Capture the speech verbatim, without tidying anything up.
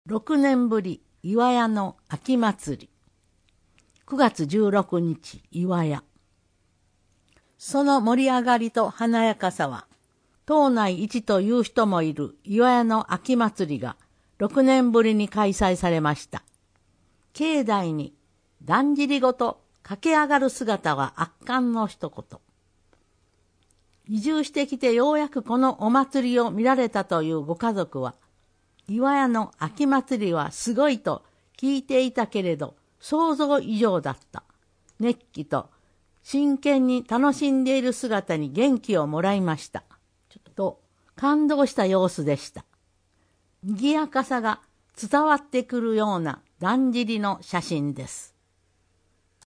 ろくねんぶり岩屋の秋祭り。くがつじゅうろくにち岩屋。その盛り上がりと華やかさは、島内一という人もいる岩屋の秋祭りがろくねんぶりに開催されました。境内にだんじりごと駆け上がる姿は圧巻の一言。移住してきてようやくこのお祭りを見られたというご家族は、岩屋の秋祭りはすごいと聞いていたけれど、想像以上だった。熱気と真剣に楽しんでいる姿に元気をもらいました。ちょっと感動した様子でした。賑やかさが伝わってくるようなだんじりの写真です。